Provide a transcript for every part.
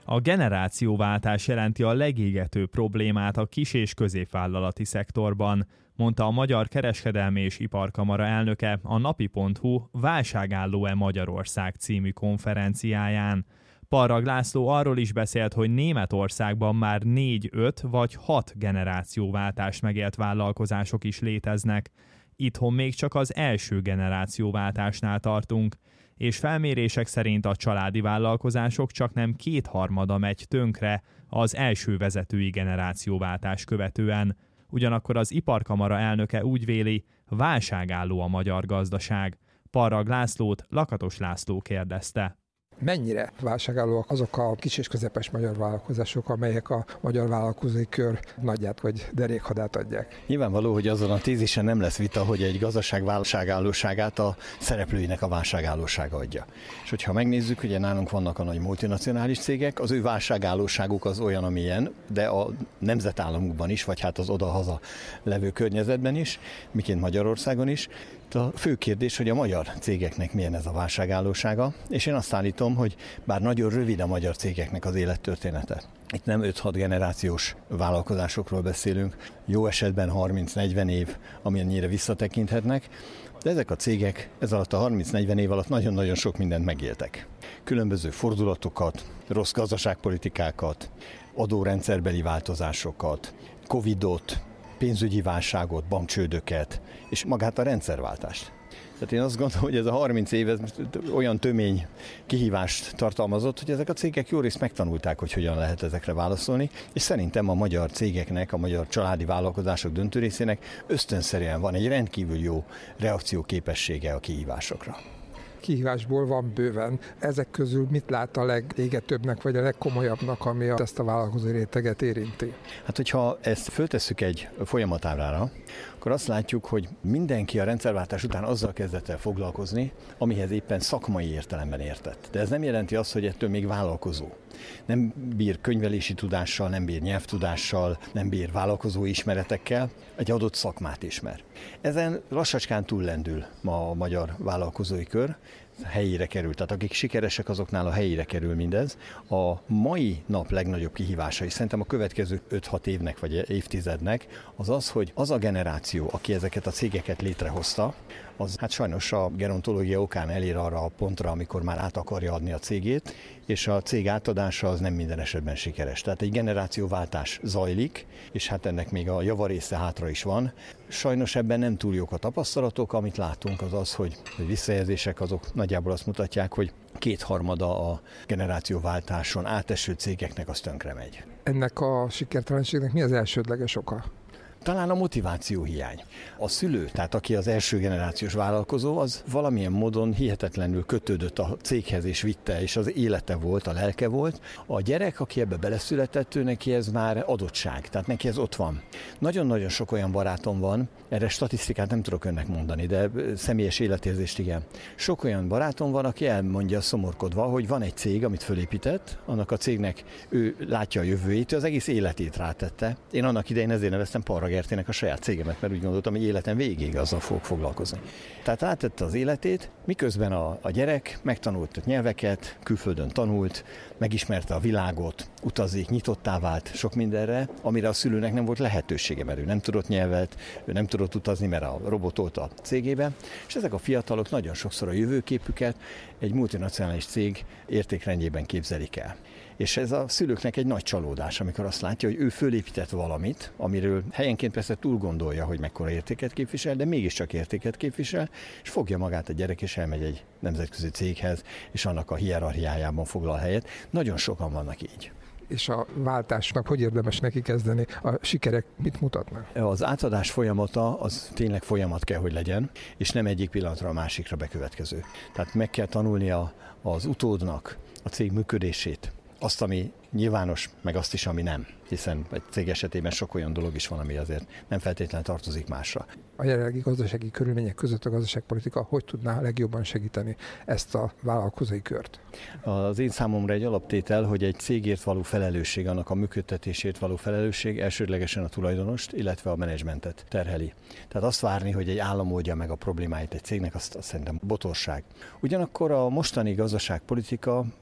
A generációváltás jelenti a legégetőbb problémát a kis- és középvállalati szektorban, mondta a Magyar Kereskedelmi és Iparkamara elnöke a napi.hu Válságálló-e Magyarország című konferenciáján. Parrag László arról is beszélt, hogy Németországban már 4, 5 vagy 6 generációváltást megélt vállalkozások is léteznek. Itthon még csak az első generációváltásnál tartunk, és felmérések szerint a családi vállalkozások csaknem 2/3 megy tönkre az első vezetői generációváltás követően. Ugyanakkor az Iparkamara elnöke úgy véli, válságálló a magyar gazdaság. Parrag Lászlót Lakatos László kérdezte. Mennyire válságállóak azok a kis és közepes magyar vállalkozások, amelyek a magyar vállalkozói kör nagyját vagy derékhadát adják? Nyilvánvaló, hogy azon a tézisen nem lesz vita, hogy egy gazdaság válságállóságát a szereplőinek a válságállósága adja. És hogyha megnézzük, ugye nálunk vannak a nagy multinacionális cégek, az ő válságállóságuk az olyan, amilyen, de a nemzetállamukban is, vagy hát az oda-haza levő környezetben is, miként Magyarországon is. A fő kérdés, hogy a magyar cégeknek milyen ez a válságállósága, és én azt állítom, hogy bár nagyon rövid a magyar cégeknek az élettörténete. Itt nem 5-6 generációs vállalkozásokról beszélünk, jó esetben 30-40 év, amennyire visszatekinthetnek, de ezek a cégek ez alatt a 30-40 év alatt nagyon-nagyon sok mindent megéltek. Különböző fordulatokat, rossz gazdaságpolitikákat, adórendszerbeli változásokat, Covidot, pénzügyi válságot, bankcsődöket, és magát a rendszerváltást. Tehát én azt gondolom, hogy ez a 30 év ez olyan tömény kihívást tartalmazott, hogy ezek a cégek jó részt megtanulták, hogy hogyan lehet ezekre válaszolni, és szerintem a magyar cégeknek, a magyar családi vállalkozások döntő részének ösztönszerűen van egy rendkívül jó reakcióképessége a kihívásokra. Kihívásból van bőven. Ezek közül mit lát a legégetőbbnek, vagy a legkomolyabbnak, ami ezt a vállalkozói réteget érinti? Hát, hogyha ezt föltesszük egy folyamatábrára, akkor azt látjuk, hogy mindenki a rendszerváltás után azzal kezdett el foglalkozni, amihez éppen szakmai értelemben értett. De ez nem jelenti azt, hogy ettől még vállalkozó. Nem bír könyvelési tudással, nem bír nyelvtudással, nem bír vállalkozói ismeretekkel, egy adott szakmát ismer. Ezen lassacskán túllendül ma a magyar vállalkozói kör, helyére kerül. Tehát akik sikeresek, azoknál a helyére kerül mindez. A mai nap legnagyobb kihívása, és szerintem a következő 5-6 évnek vagy évtizednek, az az, hogy az a generáció, aki ezeket a cégeket létrehozta, az hát sajnos a gerontológia okán elér arra a pontra, amikor már át akarja adni a cégét, és a cég átadása az nem minden esetben sikeres. Tehát egy generációváltás zajlik, és hát ennek még a javarésze hátra is van. Sajnos ebben nem túl jók a tapasztalatok, amit látunk az az, hogy visszajelzések azok nagyjából azt mutatják, hogy 2/3 a generációváltáson áteső cégeknek az tönkre megy. Ennek a sikertelenségnek mi az elsődleges oka? Talán a motiváció hiány. A szülő, tehát aki az első generációs vállalkozó, az valamilyen módon hihetetlenül kötődött a céghez és vitte, és az élete volt, a lelke volt. A gyerek, aki ebbe beleszületett, ő neki ez már adottság, tehát neki ez ott van. Nagyon-nagyon sok olyan barátom van, erre statisztikát nem tudok önnek mondani, de személyes életérzést igen. Sok olyan barátom van, aki elmondja szomorkodva, hogy van egy cég, amit fölépített, annak a cégnek ő látja a jövőjét, ő az egész életét rátette. Én annak idején ezért neveztem Parrag Gertének a saját cégemet, mert úgy gondoltam, hogy életem végéig azzal fogok foglalkozni. Tehát rátette az életét, miközben a gyerek megtanult a nyelveket, külföldön tanult, megismerte a világot, utazik, nyitottá vált sok mindenre, amire a szülőnek nem volt lehetősége, mert ő nem tudott nyelvet, ő nem tudott utazni, mert a robotolt a cégébe, és ezek a fiatalok nagyon sokszor a jövőképüket egy multinacionális cég értékrendjében képzelik el. És ez a szülőknek egy nagy csalódás, amikor azt látja, hogy ő fölépített valamit, amiről helyenként persze túl gondolja, hogy mekkora értéket képvisel, de mégiscsak értéket képvisel, és fogja magát a gyerek, és elmegy egy nemzetközi céghez, és annak a hierarchiájában foglal helyet. Nagyon sokan vannak így. És a váltásnak hogy érdemes neki kezdeni? A sikerek mit mutatnak? Az átadás folyamata az tényleg folyamat kell, hogy legyen, és nem egyik pillanatra a másikra bekövetkező. Tehát meg kell tanulnia az utódnak a cég működését, azt, ami nyilvános, meg azt is, ami nem. Hiszen egy cég esetében sok olyan dolog is van, ami azért nem feltétlenül tartozik másra. A jelenlegi gazdasági körülmények között a gazdaságpolitika hogy tudná legjobban segíteni ezt a vállalkozói kört? Az én számomra egy alaptétel, hogy egy cégért való felelősség, annak a működtetésért való felelősség elsődlegesen a tulajdonost, illetve a menedzsmentet terheli. Tehát azt várni, hogy egy állam oldja meg a problémáit egy cégnek, azt szerintem botorság. Ugyanakkor a mostani gazdaságpolitika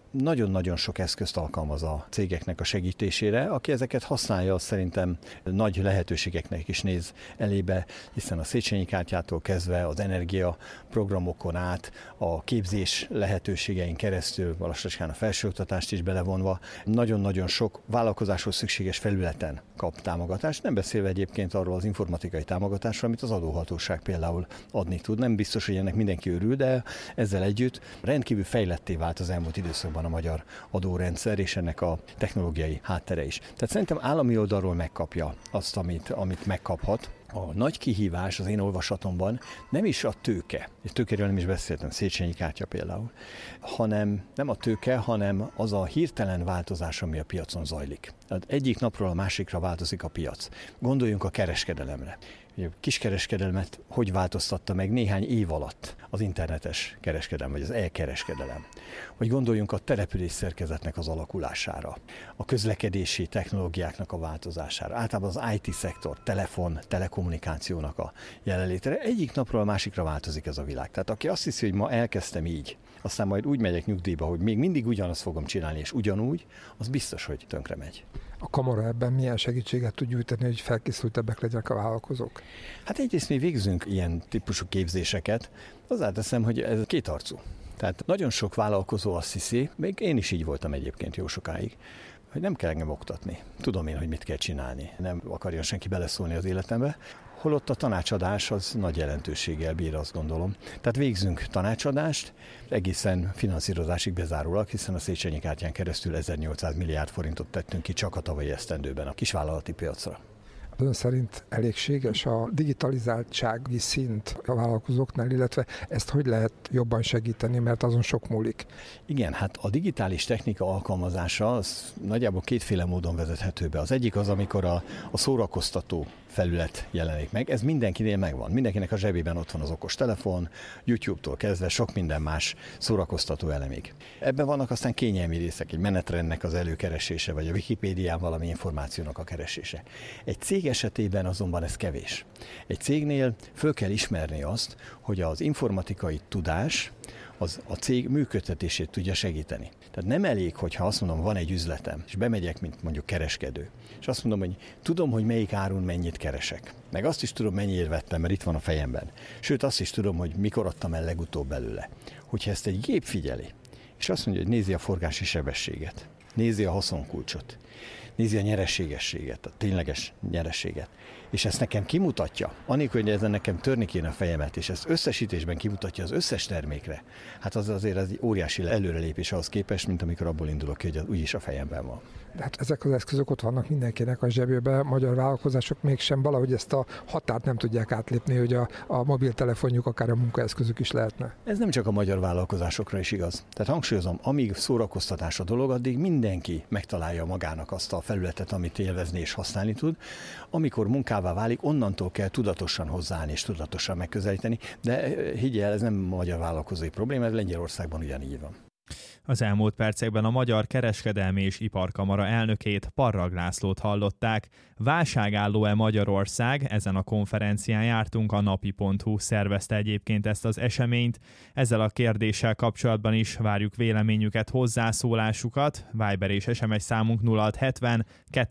nagyon-nagyon sok eszközt alkalmaz a cégeknek a segítésére. Aki ezeket használja, az szerintem nagy lehetőségeknek is néz elébe, hiszen a Széchenyi kártyától kezdve az energiaprogramokon át, a képzés lehetőségein keresztül, lassacskán a felsőoktatást is belevonva, nagyon-nagyon sok vállalkozáshoz szükséges felületen kap támogatást, nem beszélve egyébként arról az informatikai támogatásról, amit az adóhatóság például adni tud. Nem biztos, hogy ennek mindenki örül, de ezzel együtt rendkívül fejletté vált az elmúlt időszakban a magyar adórendszer, és ennek a technológiai háttere is. Tehát szerintem állami oldalról megkapja azt, amit megkaphat. A nagy kihívás az én olvasatomban nem is a tőke, és tőkéről nem is beszéltem, Széchenyi kártya például, hanem nem a tőke, hanem az a hirtelen változás, ami a piacon zajlik. Tehát egyik napról a másikra változik a piac. Gondoljunk a kereskedelemre. A kiskereskedelmet hogy változtatta meg néhány év alatt az internetes kereskedelem, vagy az e-kereskedelem. Vagy gondoljunk a település szerkezetnek az alakulására, a közlekedési technológiáknak a változására, általában az IT-szektor, telekommunikációnak a jelenlétere. Egyik napról a másikra változik ez a világ. Tehát aki azt hiszi, hogy ma elkezdtem így, aztán majd úgy megyek nyugdíjba, hogy még mindig ugyanazt fogom csinálni, és ugyanúgy, az biztos, hogy tönkre megy. A kamara ebben milyen segítséget tud nyújtani, hogy felkészültebbek legyenek a vállalkozók? Hát egyrészt mi végzünk ilyen típusú képzéseket, hozzáteszem, hogy ez kétarcú. Tehát nagyon sok vállalkozó azt hiszi, még én is így voltam egyébként jó sokáig, hogy nem kell engem oktatni. Tudom én, hogy mit kell csinálni. Nem akarja senki beleszólni az életembe. Holott a tanácsadás az nagy jelentőséggel bír, azt gondolom. Tehát végzünk tanácsadást, egészen finanszírozásig bezárólag, hiszen a Széchenyi kártyán keresztül 1800 milliárd forintot tettünk ki csak a tavalyi esztendőben a kisvállalati piacra. Ön szerint elégséges a digitalizáltsági szint a vállalkozóknál, illetve ezt hogy lehet jobban segíteni, mert azon sok múlik? Igen, hát a digitális technika alkalmazása az nagyjából kétféle módon vezethető be. Az egyik az, amikor a szórakoztató felület jelenik meg. Ez mindenkinél megvan. Mindenkinek a zsebében ott van az okostelefon, YouTube-tól kezdve sok minden más szórakoztató elemig. Ebben vannak aztán kényelmi részek, egy menetrendnek az előkeresése, vagy a Wikipédián valami információnak a keresése. Egy cég esetében azonban ez kevés. Egy cégnél föl kell ismerni azt, hogy az informatikai tudás az a cég működtetését tudja segíteni. Tehát nem elég, hogyha azt mondom, van egy üzletem, és bemegyek, mint mondjuk kereskedő, és azt mondom, hogy tudom, hogy melyik árun mennyit keresek. Meg azt is tudom, mennyiért vettem, mert itt van a fejemben. Sőt, azt is tudom, hogy mikor adtam el legutóbb belőle. Hogyha ezt egy gép figyeli, és azt mondja, hogy nézi a forgási sebességet, nézi a haszonkulcsot, nézi a nyereségességet, a tényleges nyerességet, és ezt nekem kimutatja, anélkül, hogy ezen nekem törni kéne a fejemet, és ezt összesítésben kimutatja az összes termékre, hát az azért egy óriási előrelépés ahhoz képest, mint amikor abból indulok ki, hogy az úgyis a fejemben van. De hát ezek az eszközök ott vannak mindenkinek a zsebében, magyar vállalkozások mégsem valahogy ezt a határt nem tudják átlépni, hogy a mobiltelefonjuk akár a munkaeszközük is lehetne. Ez nem csak a magyar vállalkozásokra is igaz. Tehát hangsúlyozom, amíg szórakoztatás a dolog, addig mindenki megtalálja magának azt a felületet, amit élvezni és használni tud. Amikor munkává válik, onnantól kell tudatosan hozzáállni és tudatosan megközelíteni, de higgyel, ez nem magyar vállalkozói probléma, ez Lengyelországban ugyanígy van. Az elmúlt percekben a Magyar Kereskedelmi és Iparkamara elnökét, Parrag Lászlót hallották. Válságálló-e Magyarország? Ezen a konferencián jártunk, a napi.hu szervezte egyébként ezt az eseményt. Ezzel a kérdéssel kapcsolatban is várjuk véleményüket, hozzászólásukat. Viber és SMS számunk 0670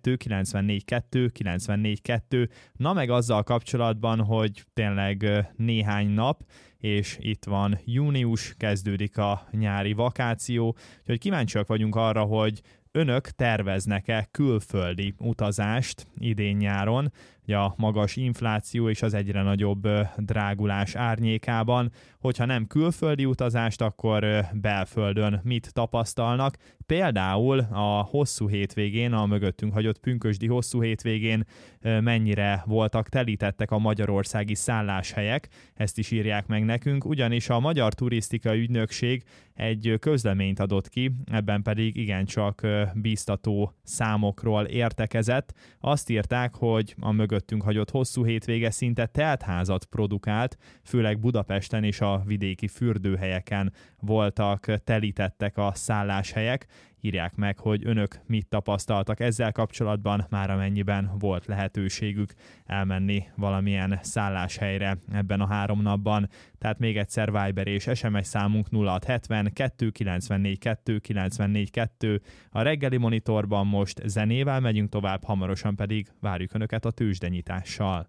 294 2 94 2. Na meg azzal kapcsolatban, hogy tényleg néhány nap, és itt van június, kezdődik a nyári vakáció, úgyhogy kíváncsiak vagyunk arra, hogy önök terveznek-e külföldi utazást idén nyáron, a magas infláció és az egyre nagyobb drágulás árnyékában. Hogyha nem külföldi utazást, akkor belföldön mit tapasztalnak? Például a hosszú hétvégén, a mögöttünk hagyott pünkösdi hosszú hétvégén mennyire voltak telítettek a magyarországi szálláshelyek, ezt is írják meg nekünk, ugyanis a Magyar Turisztikai Ügynökség egy közleményt adott ki, ebben pedig igencsak bíztató számokról értekezett. Azt írták, hogy a mögöttünk hagyott hosszú hétvége szinte teltházat produkált, főleg Budapesten és a vidéki fürdőhelyeken voltak telítettek a szálláshelyek, Írják meg, hogy önök mit tapasztaltak ezzel kapcsolatban, már amennyiben volt lehetőségük elmenni valamilyen szálláshelyre ebben a 3 napban. Tehát még egyszer Viber és SMS számunk 0670 294 294 2. A reggeli monitorban most zenével megyünk tovább, hamarosan pedig várjuk önöket a tőzsdenyitással.